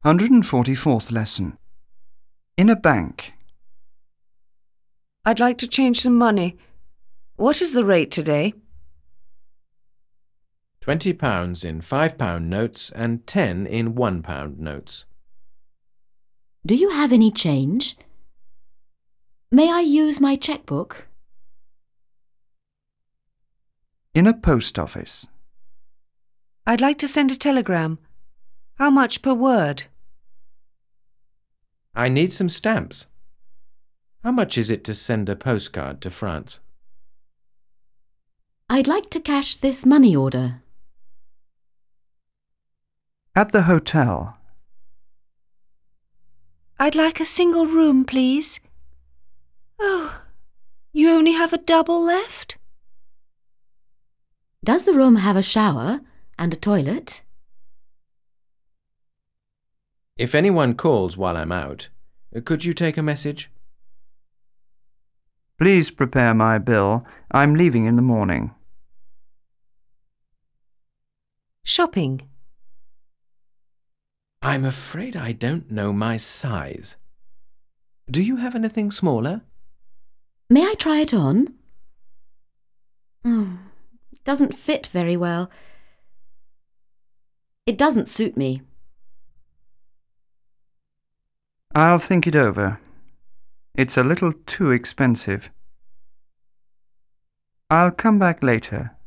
144th lesson. In a bank. I'd like to change some money. What is the rate today? £20 in £5 notes and 10 in £1 notes. Do you have any change? May I use my chequebook? In a post office. I'd like to send a telegram. How much per word? I need some stamps. How much is it to send a postcard to France? I'd like to cash this money order. At the hotel. I'd like a single room, please. Oh, you only have a double left? Does the room have a shower and a toilet? If anyone calls while I'm out, could you take a message? Please prepare my bill. I'm leaving in the morning. Shopping. I'm afraid I don't know my size. Do you have anything smaller? May I try it on? It doesn't fit very well. It doesn't suit me. I'll think it over. It's a little too expensive. I'll come back later.